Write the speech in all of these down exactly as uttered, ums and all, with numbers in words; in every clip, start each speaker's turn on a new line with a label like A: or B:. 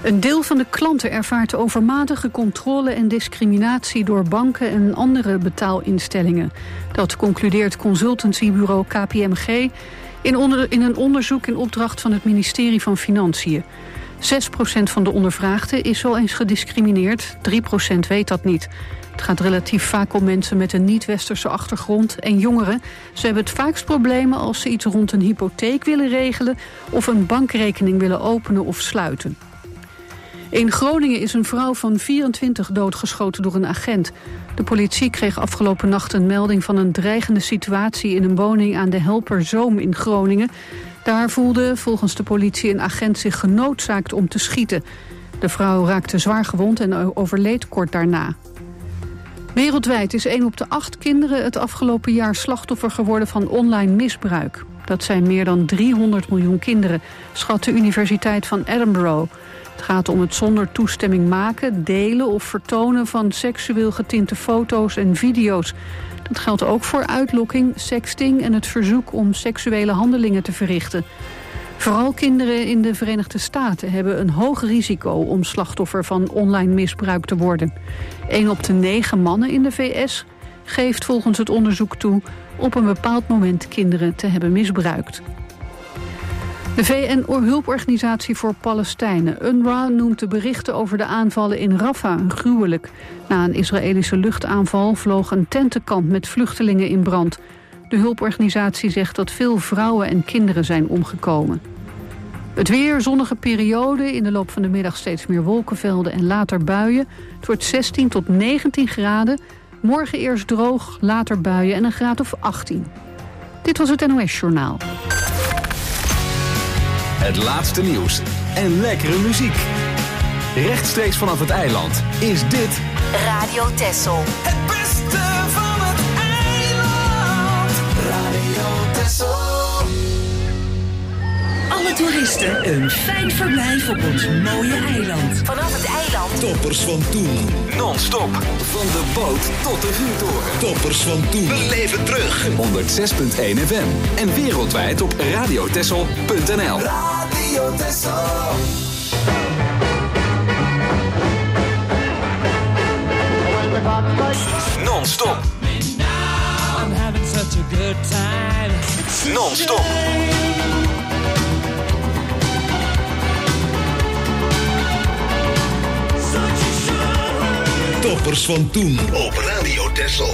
A: Een deel van de klanten ervaart overmatige controle en discriminatie door banken en andere betaalinstellingen. Dat concludeert consultancybureau K P M G in, onder, in een onderzoek in opdracht van het ministerie van Financiën. zes procent van de ondervraagden is wel eens gediscrimineerd, drie procent weet dat niet. Het gaat relatief vaak om mensen met een niet-westerse achtergrond en jongeren. Ze hebben het vaakst problemen als ze iets rond een hypotheek willen regelen of een bankrekening willen openen of sluiten. In Groningen is een vrouw van vierentwintig doodgeschoten door een agent. De politie kreeg afgelopen nacht een melding van een dreigende situatie in een woning aan de Helperzoom in Groningen. Daar voelde volgens de politie een agent zich genoodzaakt om te schieten. De vrouw raakte zwaar gewond en overleed kort daarna. Wereldwijd is één op de acht kinderen het afgelopen jaar slachtoffer geworden van online misbruik. Dat zijn meer dan driehonderd miljoen kinderen, schat de Universiteit van Edinburgh. Het gaat om het zonder toestemming maken, delen of vertonen van seksueel getinte foto's en video's. Dat geldt ook voor uitlokking, sexting en het verzoek om seksuele handelingen te verrichten. Vooral kinderen in de Verenigde Staten hebben een hoog risico om slachtoffer van online misbruik te worden. Een op de negen mannen in de V S geeft volgens het onderzoek toe op een bepaald moment kinderen te hebben misbruikt. De V N-hulporganisatie voor Palestijnen, U N R W A, noemt de berichten over de aanvallen in Rafah gruwelijk. Na een Israëlische luchtaanval vloog een tentenkamp met vluchtelingen in brand. De hulporganisatie zegt dat veel vrouwen en kinderen zijn omgekomen. Het weer, zonnige periode, in de loop van de middag steeds meer wolkenvelden en later buien. Het wordt zestien tot negentien graden. Morgen eerst droog, later buien en een graad of achttien. Dit was het N O S-journaal.
B: Het laatste nieuws en lekkere muziek. Rechtstreeks vanaf het eiland is dit
C: Radio Texel.
D: Het beste van het eiland. Radio Texel.
C: Alle toeristen een fijn verblijf op ons mooie eiland. Vanaf het eiland.
E: Toppers van toen.
B: non-stop van de boot tot de vuurtoren.
E: Toppers van toen. We leven terug.
B: honderdzes komma één F M en wereldwijd op radiotessel punt n l.
D: Radio Texel.
B: Non-stop.
F: I'm having such a good time.
B: Non-stop.
E: Toppers van toen op Radio Texel.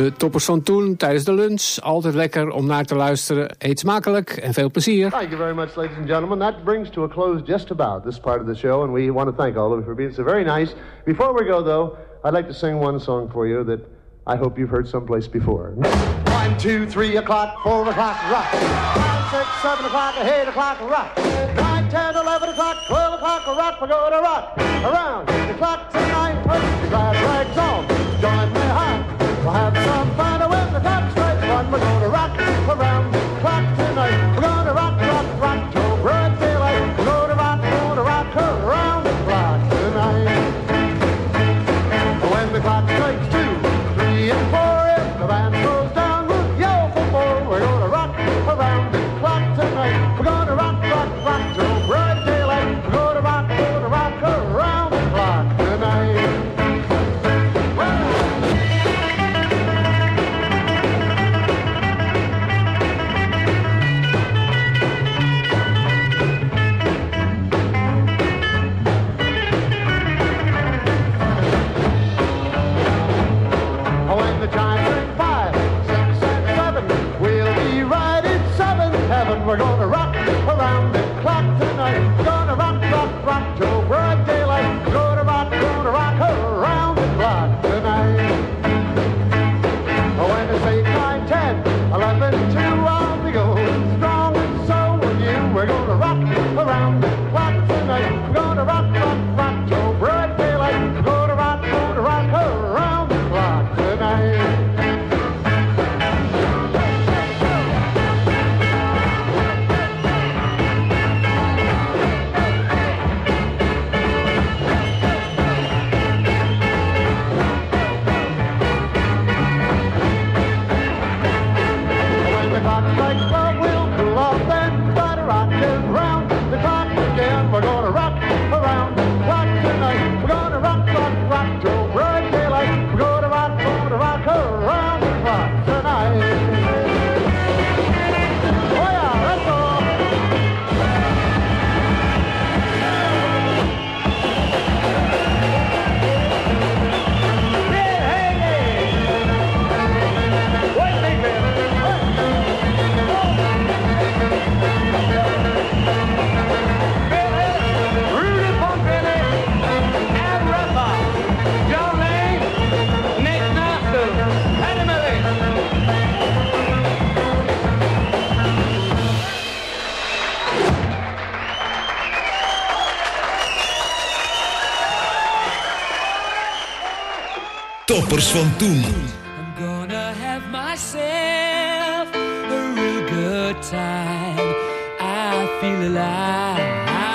G: De toppers van toen tijdens de lunch. Altijd lekker om naar te luisteren. Eet smakelijk en veel plezier.
H: Thank you very much, ladies and gentlemen. That brings to a close just about this part of the show, and we want to thank all of you for being so very nice. Before we go, though, I'd like to sing one song for you that I hope you've heard someplace before. One, two, three o'clock, four o'clock, rock. Five, six, seven o'clock, eight o'clock, rock. Nine, ten, eleven o'clock, twelve o'clock, rock. We're going to rock around the clock tonight. Put your glad rags on, join me high. We'll have some fun when the clock strikes one. We're going to rock around the clock tonight. We're going to rock, rock, rock till broad daylight. We're going to rock, going to rock around the clock tonight. When the clock strikes two, three, and four, if the band goes down, we'll yell for more. We're going to rock around the clock tonight. We're going to rock, rock, rock till broad daylight. We're going to rock, going to rock around the clock tonight. When the chimes ring five, six, and seven, we'll be right in seventh heaven. We're gonna rock around the clock tonight. We're gonna rock, rock, rock till broad daylight. We're gonna rock, gonna rock around the clock tonight. When it's eight, nine, ten, eleven, two, I'll be going strong and so will you. We're gonna rock around the clock tonight. We're gonna rock, rock, rock till broad daylight. We're gonna rock, gonna rock around the clock tonight. When the clock strikes twelve, we'll cool off and try to rock it round the clock again. We're gonna rock around the clock tonight. We're gonna rock, rock, rock till broad daylight. We're gonna rock, gonna rock around the clock tonight. Oh yeah, that's all. Hey, hey, hey. Wait, wait, wait. Rudy Pompili and Rafa, John Lane, Nick Nasty, and Emily.
E: Toppers van toen.
F: I'm gonna have myself a real good time. I feel alive.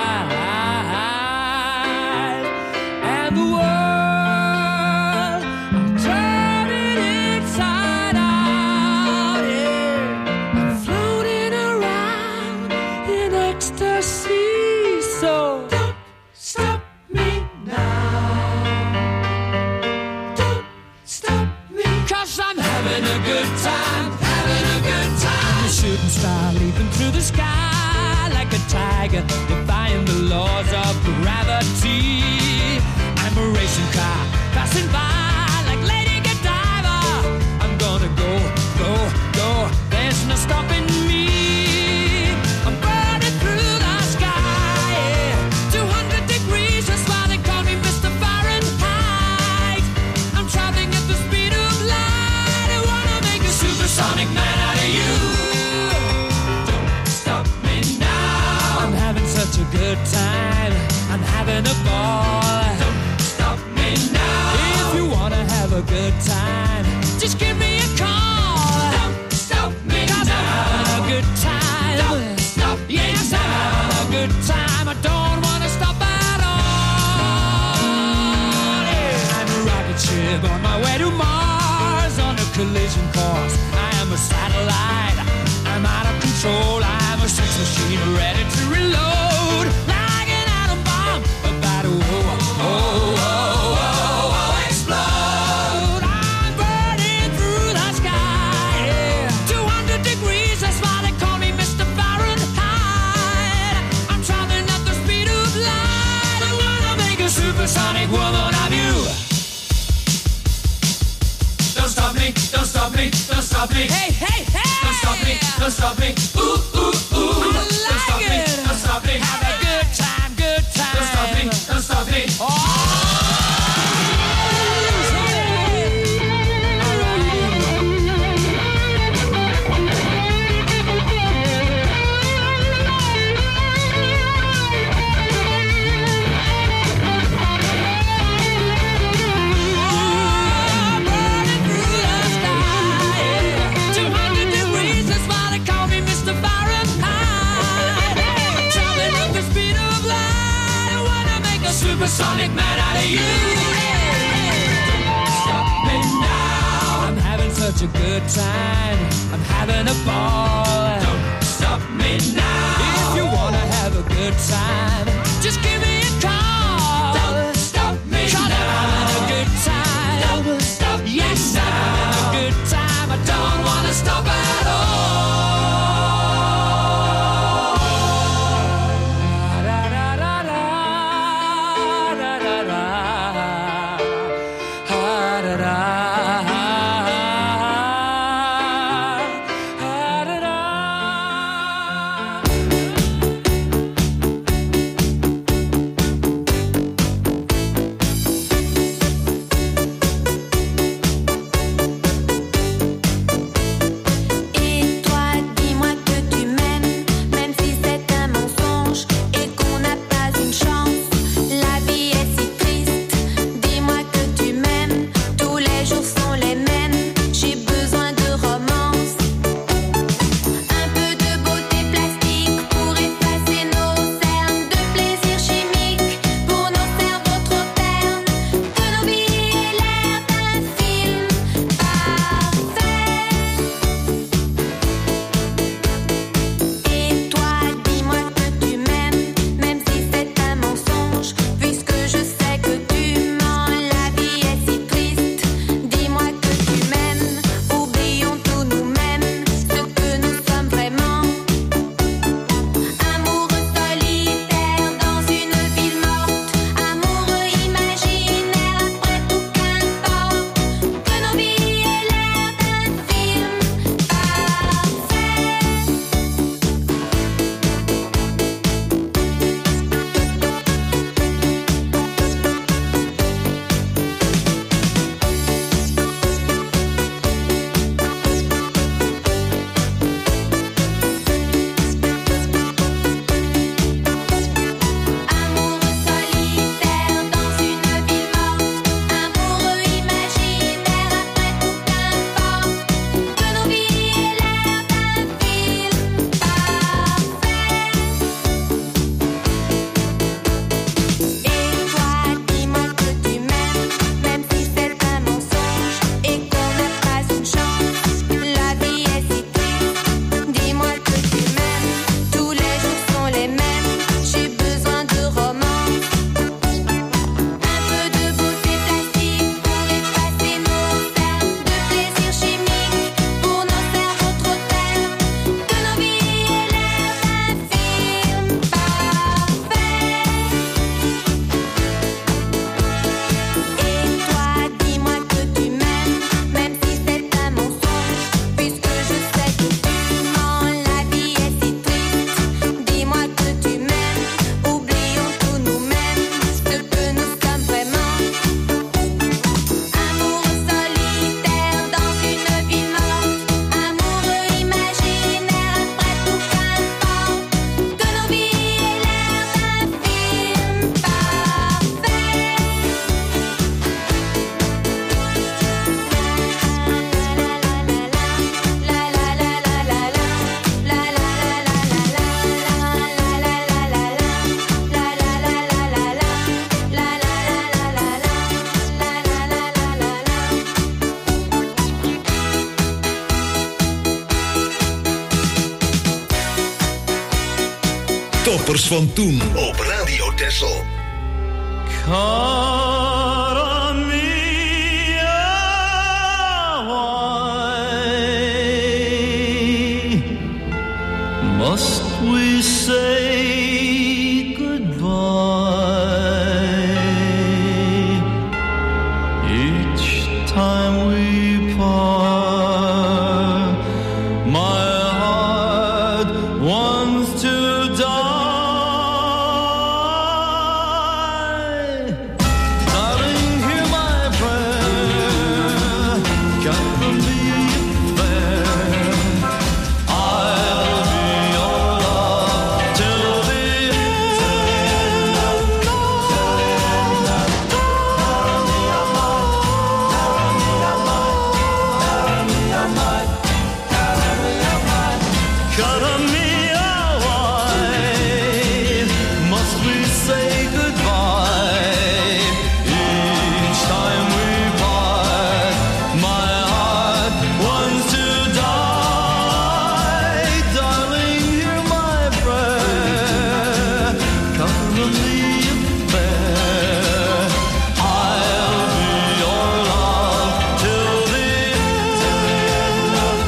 F: And the world, I'm turning inside out. Yeah. I'm floating around in ecstasy. So don't stop me now. Don't stop me. 'Cause I'm having a good time, having a good time. A shooting star leaping through the sky like a tiger, defying the laws of gravity. I'm a racing car passing by like Lady Godiva. I'm gonna go, go, go. There's no stopping me. I'm burning through the sky, yeah. two hundred degrees, that's why they call me Mister Fahrenheit. I'm traveling at the speed of light. I wanna make a supersonic man out of you. Don't stop me now. I'm having such a good time. I'm having a ball. Don't stop me now. If you wanna have a good time, just give me a call. Don't stop me 'Cause now. I'm having a good time. Don't stop me yes, now. I'm having a good time. I don't wanna stop at all. Yeah. I'm a rocket ship on my way to Mars on a collision course. I am a satellite. I'm out of control. I'm a sex machine ready to reload like an atom bomb about to oh, oh, oh, oh, oh, explode. I'm burning through the sky, yeah. two hundred degrees, that's why they call me Mister Fahrenheit. I'm traveling at the speed of light. I wanna make a supersonic woman of you. Don't stop me, don't stop don't stop me. Ooh, ooh, ooh. I like it. Don't stop me. Have a good time, good time. Don't stop me, don't stop me. Oh. Supersonic man out of you. Don't stop me now. I'm having such a good time. I'm having a ball. Don't stop me now. If you wanna have a good time, just give me a call. Don't stop me now. I'm having a good time. Don't stop me yes, now. I'm having a good time. I don't wanna stop at all.
E: Toppers van toen op Radio Texel.
I: Cara mia, why must we say goodbye each time we part? My heart Cara mia, why must we say goodbye? Each time we part, my heart wants to die. Darling, hear my prayer. Cover the affair. I'll be your love till the end of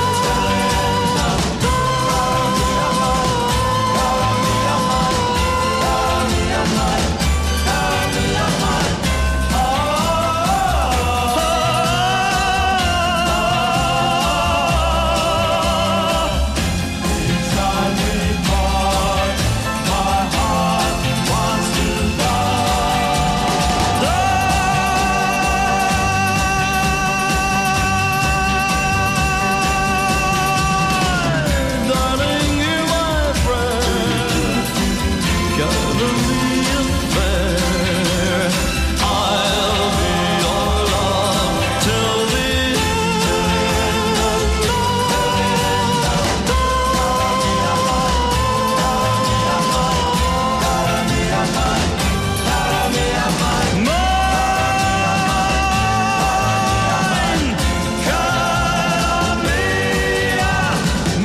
I: darling, hear my prayer. Cover the affair. I'll be your love till the end of mine. Cara mia,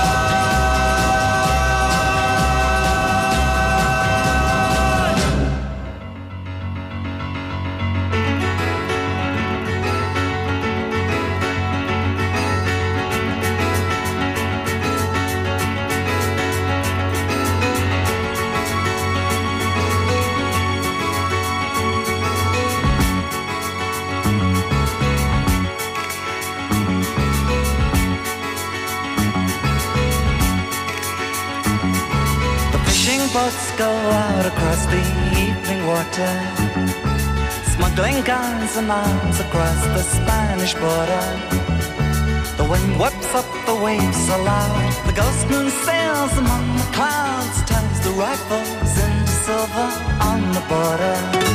I: The fishing boats go out across the evening water, smuggling guns and arms across the Spanish border. The wind whips up the waves so loud, the ghost moon sails among the clouds, turns the rifles into silver on the border.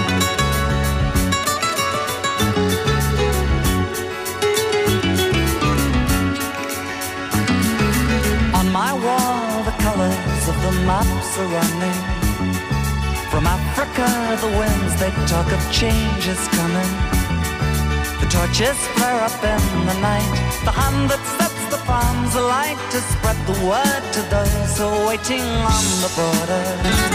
I: On my wall, the colors of the maps are running. From Africa, the winds, they talk of change is coming. The torches flare up in the night, the hand that sets the farms alight to spread the word to those who are waiting on the border.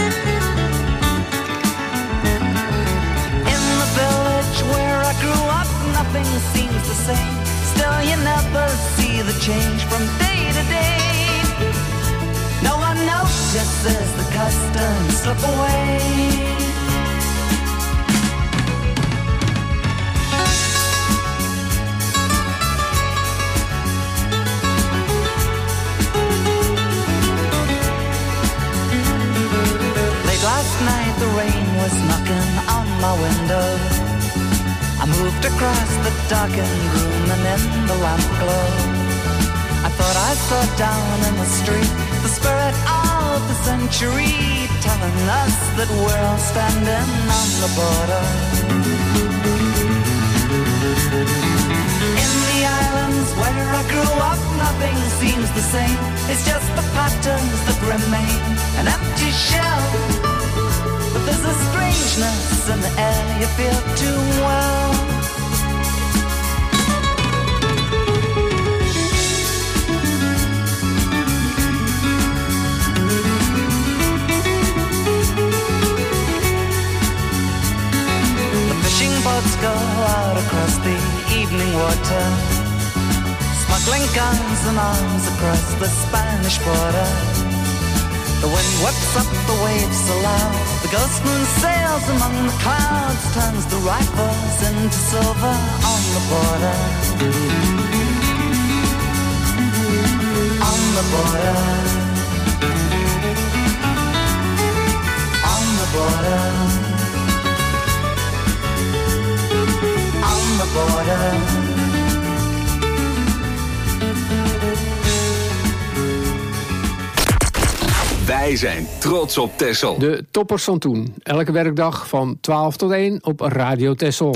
I: In the village where I grew up, nothing seems the same. Still, you never see the change from day to day. No one notices the customs slip away. Late last night the rain was knocking on my window. I moved across the darkened room and in the lamp glow I thought I saw down in the street the spirit of the century, telling us that we're all standing on the border. In the islands where I grew up, nothing seems the same. It's just the patterns that remain, an empty shell. But there's a strangeness in the air you feel too well. Boats go out across the evening water, smuggling guns and arms across the Spanish border. The wind whips up the waves so loud, the ghost moon sails among the clouds, turns the rifles into silver on the border. On the border. On the border. On the border.
B: Wij zijn trots op Texel.
G: De toppers van toen. Elke werkdag van twaalf tot één op Radio Texel.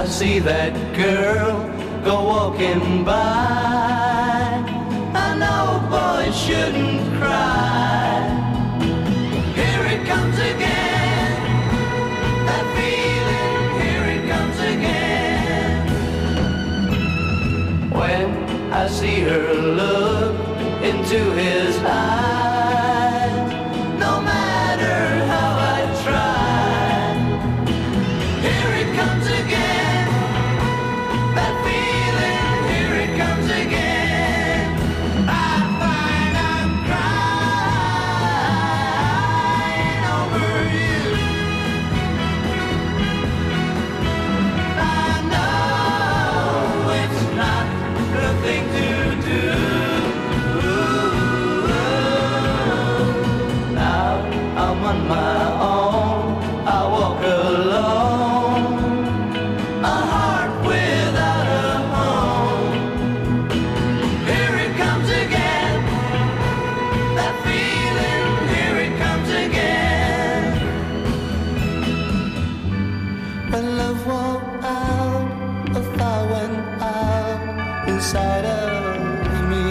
J: I see that girl go walking by, I know boys shouldn't cry. Here it comes again, that feeling, here it comes again. When I see her look into his eyes, no matter how I try, here it comes again, that feeling, here it comes again. I find I'm crying over you. I know it's not the thing to do. Now I'm on my own, I walk alone, a heart without a home. Here it comes again, that feeling, here it comes again. When love went out, the fire went out inside of me.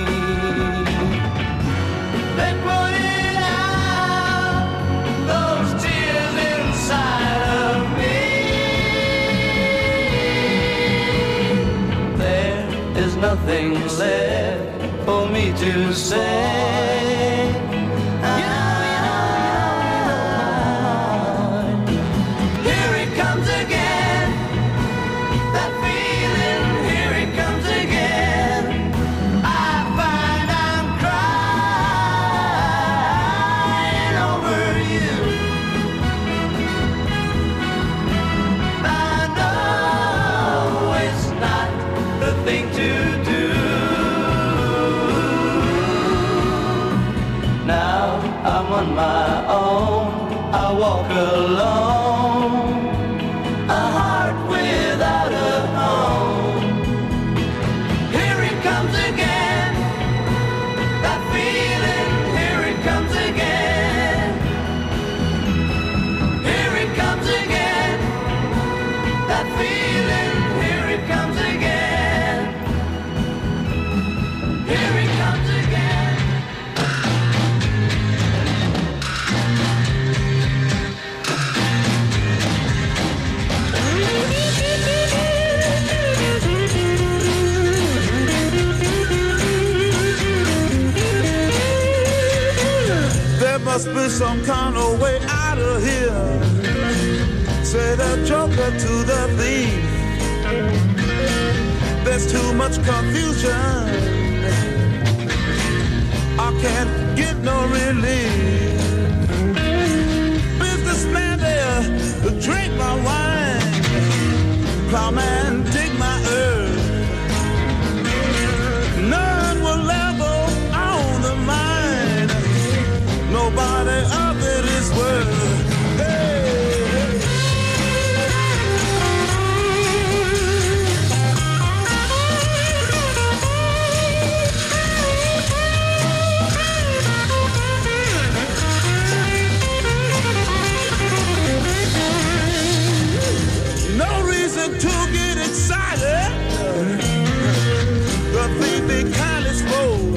J: They put it out, those tears inside of me. There is nothing left for me to say. Here it comes again, that feeling, here it comes again. I find I'm crying over you. I know it's not the thing to do. Now I'm on my own, I walk alone, a heart without a home. Here it comes again, that feeling, here it comes again. Here it comes again, that feeling, here it comes again. Here it comes again.
K: There must be some kind of way out of here. Say the joker to the thief. There's too much confusion, I can't get no relief. Businessman there, drink my wine. Plowman, dig my earth. None will level on the mine. Nobody of it is worth. Hey. No reason to get excited. The thief be kindly spoke.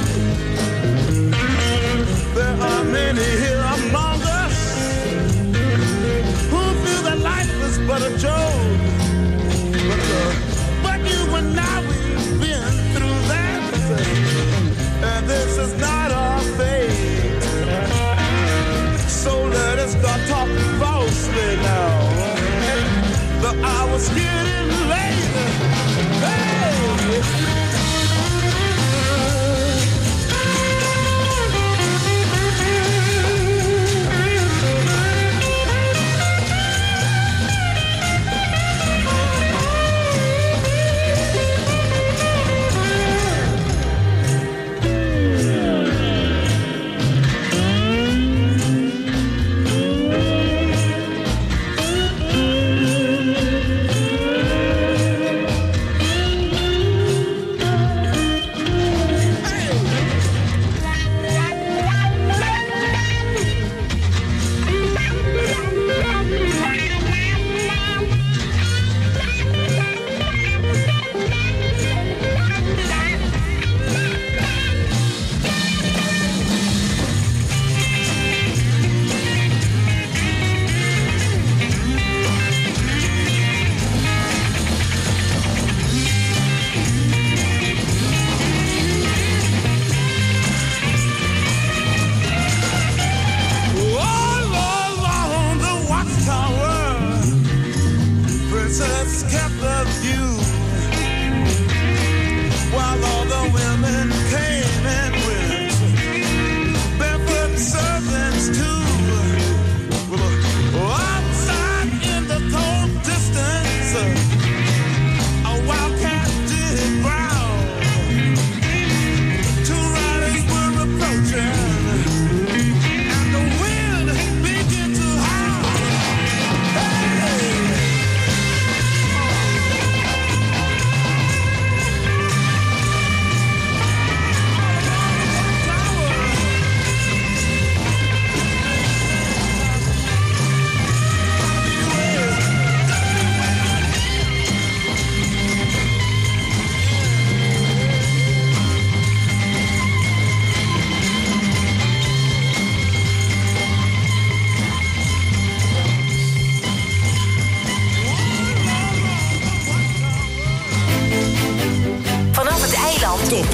K: There are many here among us who feel that life is but a joke. But, uh, but you and I, we've been through that. And this is not our fate. So let us start talking falsely now. The hour's getting late. Hey!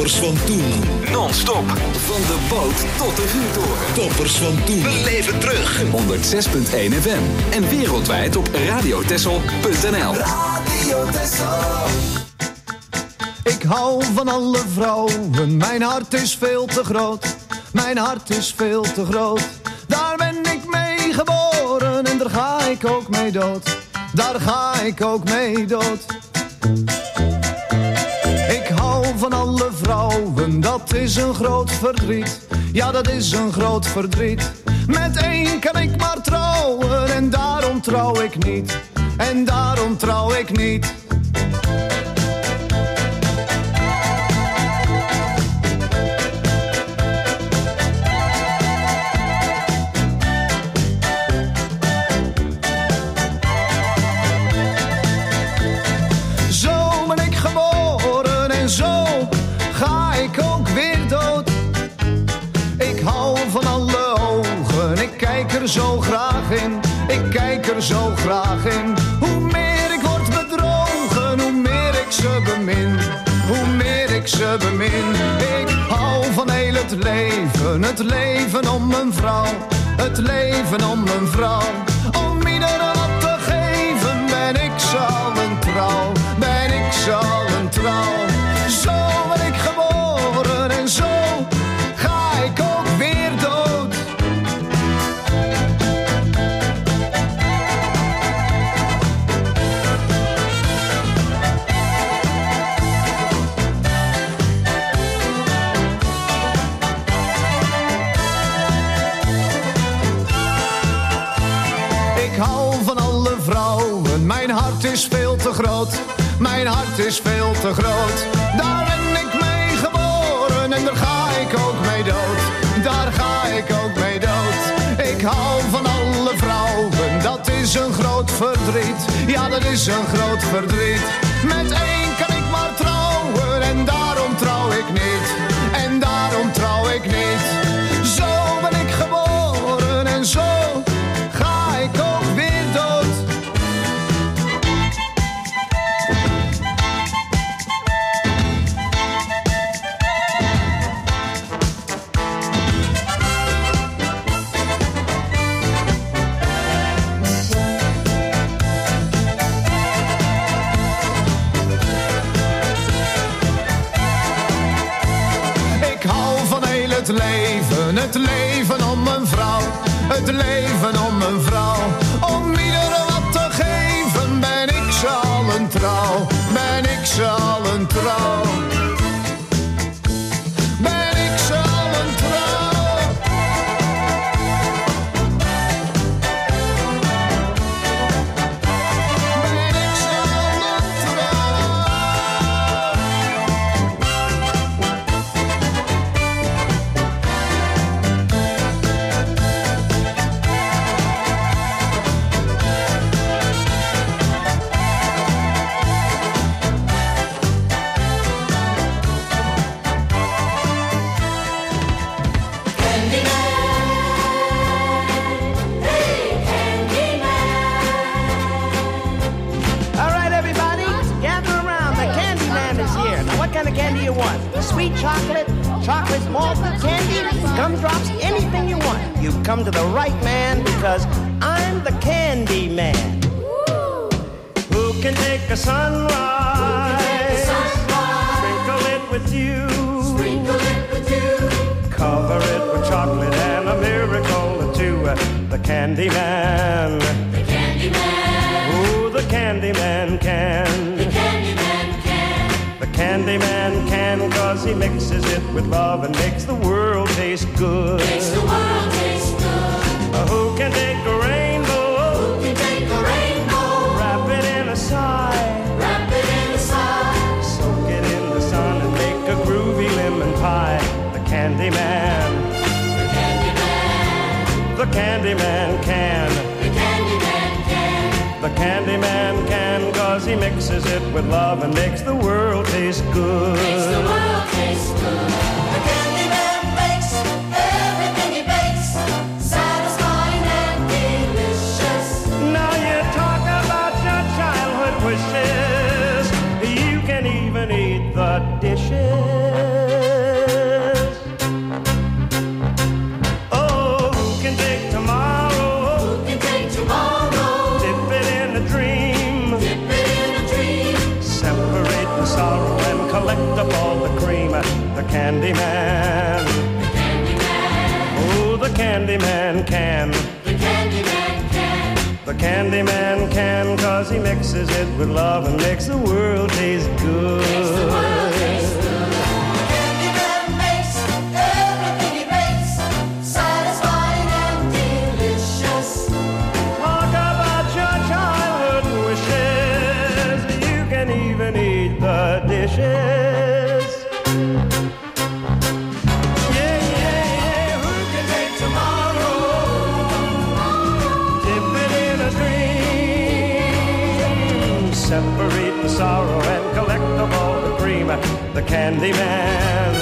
E: Toppers van toen.
B: Non-stop. Van de boot tot de vuurtoren.
E: Toppers van toen. Beleef het terug.
B: honderdzes komma één F M. En wereldwijd op radiotessel punt n l.
D: Radio Texel.
L: Ik hou van alle vrouwen. Mijn hart is veel te groot. Mijn hart is veel te groot. Daar ben ik mee geboren en daar ga ik ook mee dood. Daar ga ik ook mee dood. Ik hou van alle vrouwen, dat is een groot verdriet. Ja, dat is een groot verdriet. Met één kan ik maar trouwen en daarom trouw ik niet. En daarom trouw ik niet. Ik kijk er zo graag in, ik kijk er zo graag in. Hoe meer ik word bedrogen, hoe meer ik ze bemin. Hoe meer ik ze bemin. Ik hou van heel het leven, het leven om een vrouw. Het leven om een vrouw. Om iedereen wat te geven, ben ik zo een trouw. Ben ik zo een trouw. Zo ben ik geboren en zo ga ik ook weer dood. Mijn hart is veel te groot, mijn hart is veel te groot. Daar ben ik mee geboren en daar ga ik ook mee dood. Daar ga ik ook mee dood. Ik hou van alle vrouwen, dat is een groot verdriet. Ja, dat is een groot verdriet. Met één kan ik maar trouwen en daarom trouw ik niet. En daarom trouw ik niet. Zo ben ik geboren en zo ga ik ook weer dood. Het leven, het leven om een vrouw. Het leven om een vrouw. Om iedereen wat te geven, ben ik ze al een trouw. Ben ik ze al een trouw. Ben ik ze al een trouw. Ben ik ze al een trouw.
M: Sweet chocolate, chocolate malt candy, gumdrops, anything you want. You've come to the right man because I'm the candy man. Who can take a sunrise, take a sunrise sprinkle it with you, sprinkle it with you, cover it with chocolate and a miracle or two. The candy man, the candy man, who the candy man can. The candy man can. The candy man can, cause he mixes it with love and makes the world taste good. Makes the world taste good. Uh, who can take a rainbow? Who can take a rainbow? Wrap it in a sigh. Wrap it in a sigh. Soak it in the sun and make a groovy lemon pie. The candy man. The candy man. The candy man can. The candy man can. The candy man can, cause he mixes it with love and makes the world taste good. Makes the world taste good. The candy man makes everything he bakes satisfying and delicious. Now you talk about your childhood wishes. You can even eat the dishes.
N: Candyman.
F: The Candyman.
N: Oh, the Candyman can.
F: The Candyman can.
N: The Candyman can, cause he mixes it with love and makes the world taste good.
F: Makes the world taste good. The Candyman makes everything he makes satisfying and delicious.
N: Talk about your childhood wishes. You can even eat the dishes. Yeah, yeah, yeah. Who can take tomorrow? Dip it in a dream. Separate the sorrow and collect of all the cream. The Candyman.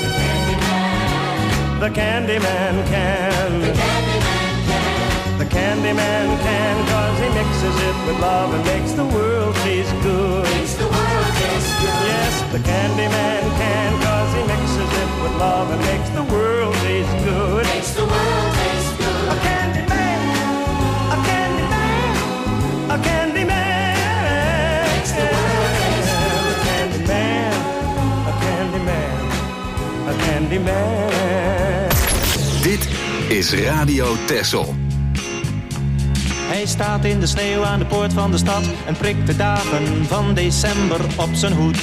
N: The Candyman can.
F: The Candyman can.
N: The Candyman can, cause he mixes it with love and makes the world taste good.
F: Makes the world taste good.
N: Yes, the Candyman can, cause he mixes it with love and makes the world taste good.
F: Makes the world taste good.
N: A Candyman, a Candyman, a Candyman.
F: Makes the world taste good.
N: A Candyman, a Candyman, a Candyman.
B: Dit is Radio Texel.
O: Hij staat in de sneeuw aan de poort van de stad en prikt de dagen van december op zijn hoed.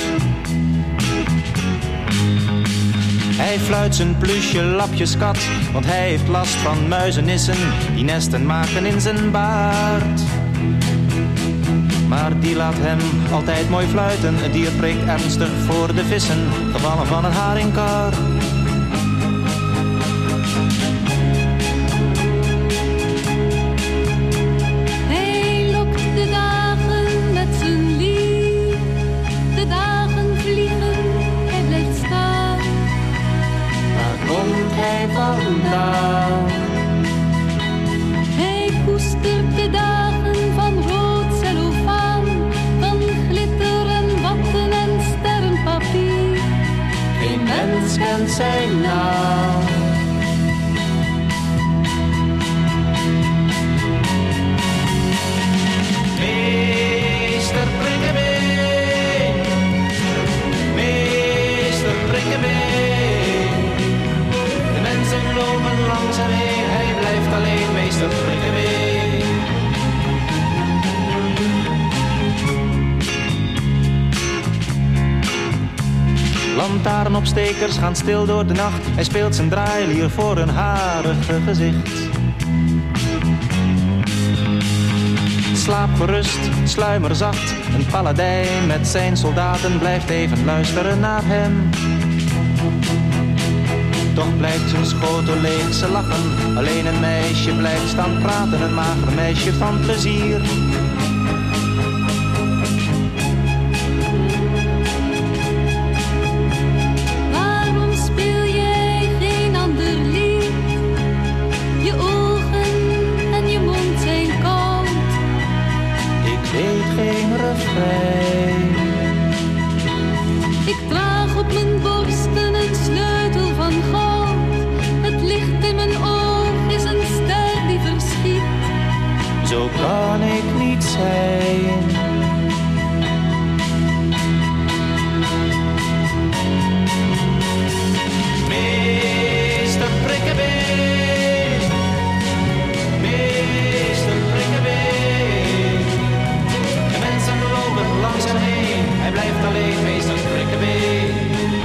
O: Hij fluit zijn plusje lapjeskat, want hij heeft last van muizenissen die nesten maken in zijn baard. Maar die laat hem altijd mooi fluiten, het dier prikt ernstig voor de vissen, gevallen van een haringkar.
P: Hij koestert de dagen van rood cellofaan, van glitter en watten en sterrenpapier.
O: Geen mens kent zijn naam. Meester Prikkebeen, meester Prikkebeen. De mensen lopen langs hem heen, hij blijft alleen, meester Prikkebeen. Lantaarnopstekers gaan stil door de nacht, hij speelt zijn draailier voor een harige gezicht. Slaap gerust, sluimer zacht, een paladijn met zijn soldaten blijft even luisteren naar hem. Toch blijft zijn schotel leeg, ze lachen. Alleen een meisje blijft staan praten, een mager meisje van plezier.
P: Waarom speel jij geen ander lied? Je ogen en je mond zijn koud.
O: Ik weet geen refrein.
P: Ik draag op mijn borsten een sleutel van goud. Het licht in mijn oog is een ster die verschiet.
O: Zo kan ik niet zijn. Meester Prikkebeen, meester Prikkebeen. De mensen lopen langs hem heen, hij blijft alleen, meester Prikkebeen.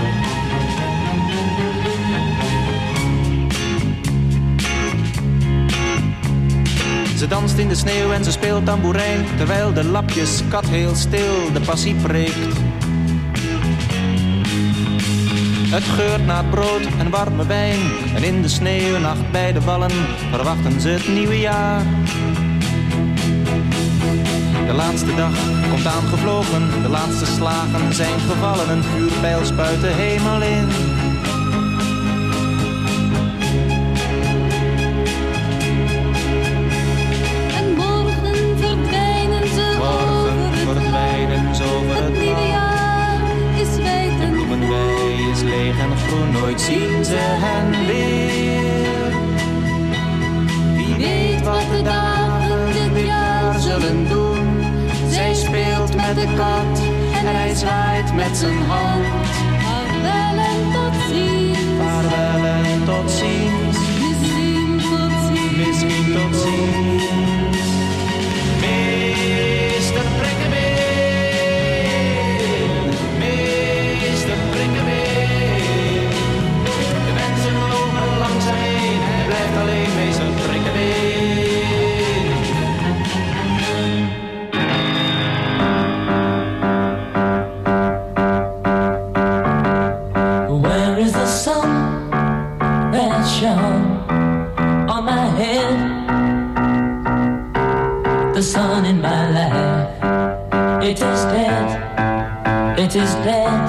O: Ze danst in de sneeuw en ze speelt tamboerijn, terwijl de lapjeskat heel stil de passie preekt. Het geurt naar brood en warme wijn, en in de sneeuwnacht bij de wallen verwachten ze het nieuwe jaar. De laatste dag komt aangevlogen, de laatste slagen zijn gevallen, een vuurpijl spuit de hemel in.
P: En morgen verdwijnen ze
O: Morgen
P: over het
O: verdwijnen ze over
P: Het
O: het
P: nieuwe
O: land.
P: jaar is wijd en
O: Bloemenwei is leeg en groen, nooit zien ze hen weer. Wie weet wat de dagen dit jaar zullen doen. Zij speelt met de kat en hij zwaait met zijn hand.
P: Vaarwel en tot ziens.
O: shone on my head. The sun in my life, it is dead, it is dead.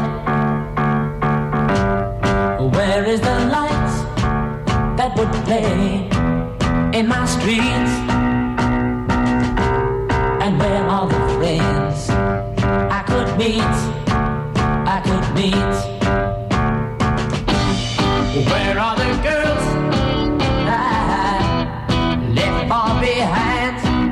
O: Where is the light that would play in my streets? And where are the friends I could meet, I could meet? Where are the girls I left far behind?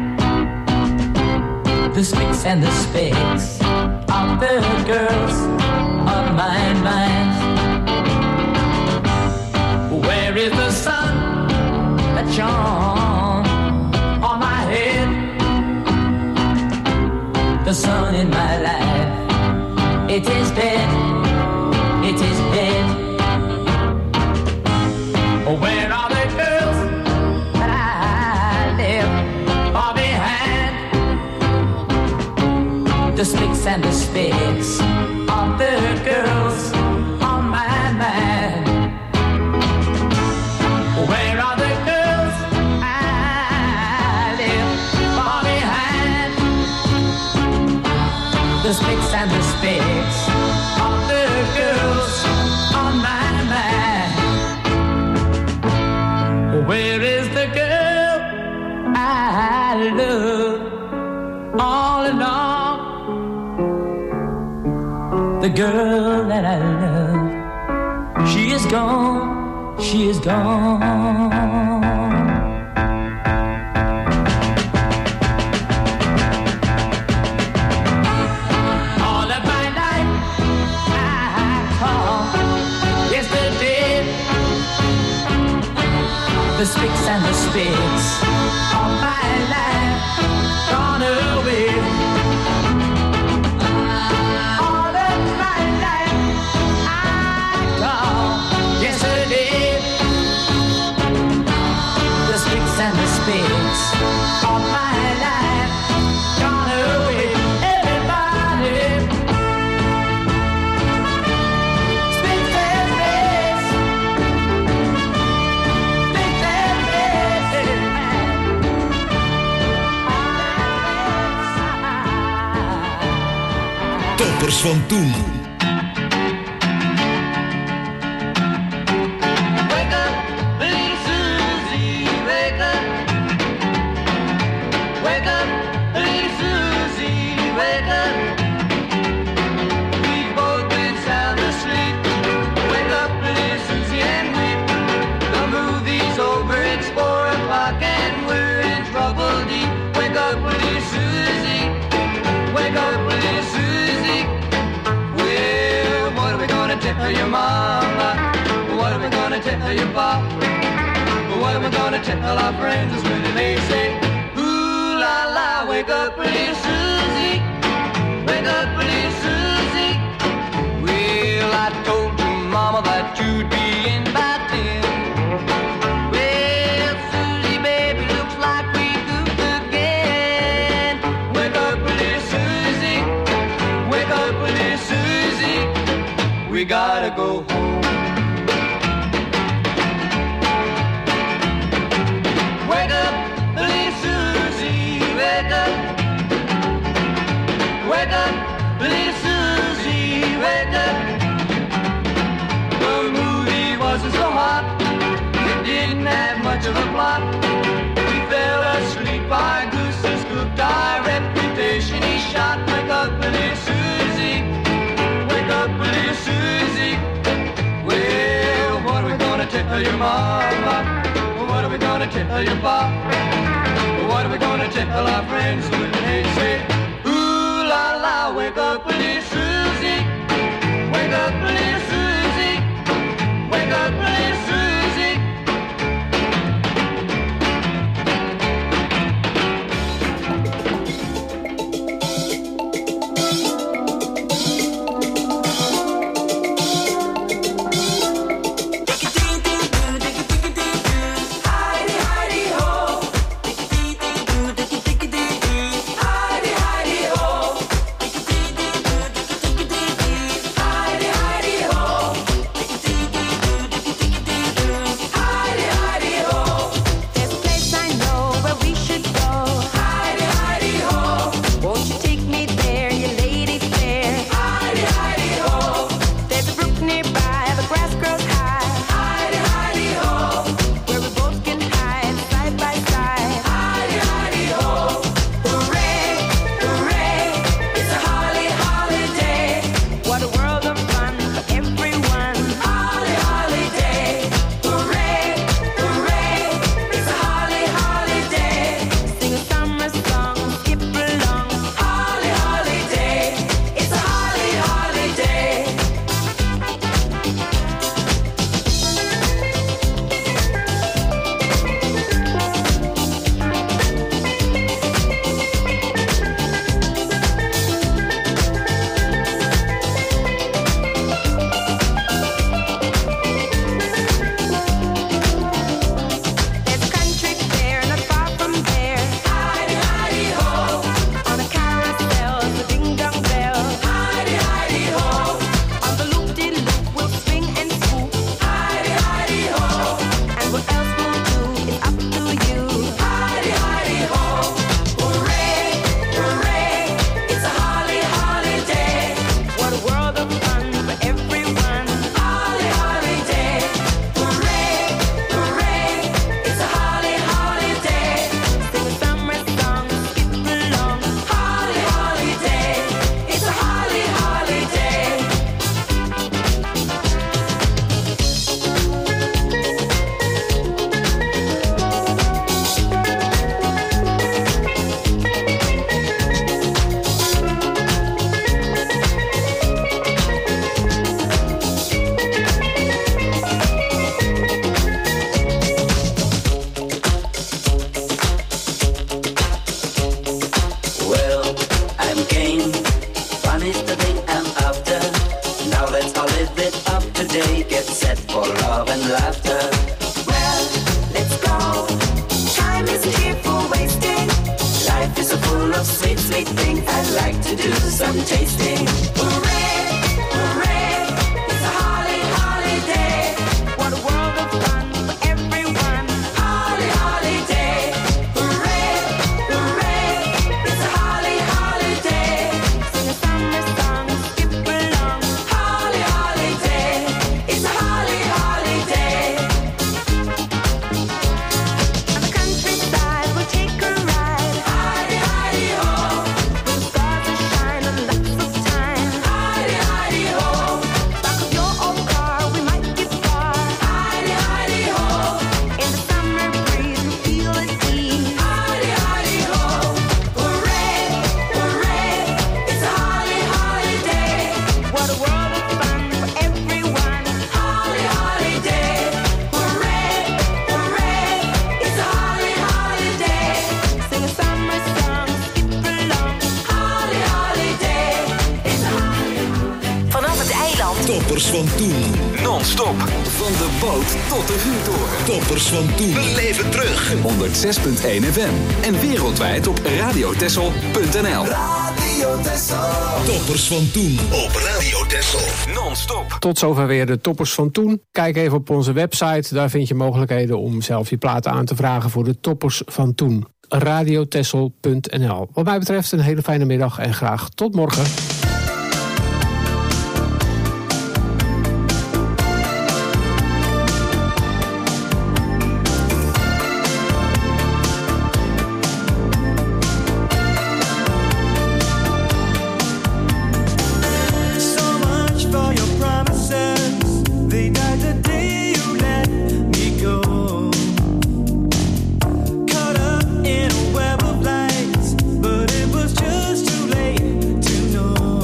O: The sticks and the specks of the girls on my mind. Where is the sun that shone on my head? The sun in my life, it is dead, it is dead. Where are the girls that I left far behind? The sticks and the specks of the girls on my mind. Where are the girls I left far behind? The sticks and the specks of the girls on my mind. Where is the girl I love all along? The girl that I love, she is gone, she is gone. All of my life I call yesterday. The sticks and the specks of my life gone away. All of my life I call yesterday. The sticks and the specks of my life gone away. Everybody, sticks and specks.
E: Toppers van toen.
Q: Wake up, little Susie, wake up. Wake up, little Susie, wake up. We've both been sound asleep. Wake up, little Susie, and weep. The movie's over, it's four o'clock and we're in trouble deep. Wake up, little Susie, wake up, little Susie. Well, what are we gonna tell your mama? What are we gonna tell your papa? What are we gonna tell our friends when they say, ooh la la, wake up, little Susie, wake up, little Susie. Well, I told your mama that you'd be in by ten. Well, Susie, baby, looks like we goofed again. Wake up, little Susie, wake up, little Susie. We gotta go home. Wake up, little Susie, wake up. Wake up, little Susie, wake up. The movie wasn't so hot, it didn't have much of a plot. We fell asleep, our goose is cooked, our reputation is shot. Wake up, little Susie, wake up, little Susie. Well, what are we gonna tell your mama? What are we gonna tell your papa? What are we gonna tell our friends when they say, ooh la la, wake up, little Susie, wake up, little Susie, wake up, little Susie.
J: Heidi ho,
C: laughter. Well, let's go. Time isn't here for wasting. Life is so full of sweet, sweet things. I'd like to do some tasting. Hooray, hooray, it's a holly, holiday. What a world of fun for everyone. Holly, holiday. Hooray, hooray, it's a holly, holiday. Sing a summer song, skip along. Holly, holiday, it's a holly, holiday. On the countryside, we'll take a ride. Hidey, hidey, ho. The stars are shining, lots of time. Hidey, hidey, ho. Back of your old car, we might get far. Hidey, hidey, ho. In the summer breeze, we feel at ease. Hidey, hidey, ho. Hooray, hooray, it's a holly, holiday. What a world of fun for everyone. Holly, holiday. Hooray, hooray, it's a holly, holiday. Sing a summer song, skip along. Holly, holiday, it's a holly, holiday.
R: Vanaf het eiland.
E: Toppers van toen.
B: Non-stop. Van de boot tot de vuurtoren.
E: Toppers van toen. Beleef het terug.
B: honderd zes komma één F M. En wereldwijd op radio texel punt n l.
D: Radio Texel.
E: Toppers van toen. Op Radio Texel.
B: Non-stop.
G: Tot zover weer de toppers van toen. Kijk even op onze website. Daar vind je mogelijkheden om zelf je platen aan te vragen voor de toppers van toen. radio texel punt n l. Wat mij betreft een hele fijne middag en graag tot morgen.
F: So much for your promises. They died the day you let me go. Caught up in a web of lights, but it was just too late to know.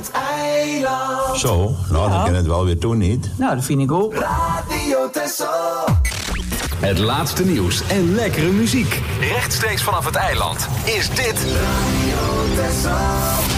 D: het eiland.
R: Zo, nou dan kan het wel weer toen niet.
S: Nou, dat vind ik ook.
D: Radio Texel.
B: Het laatste nieuws en lekkere muziek. Rechtstreeks vanaf het eiland is dit...
D: Radio Texel.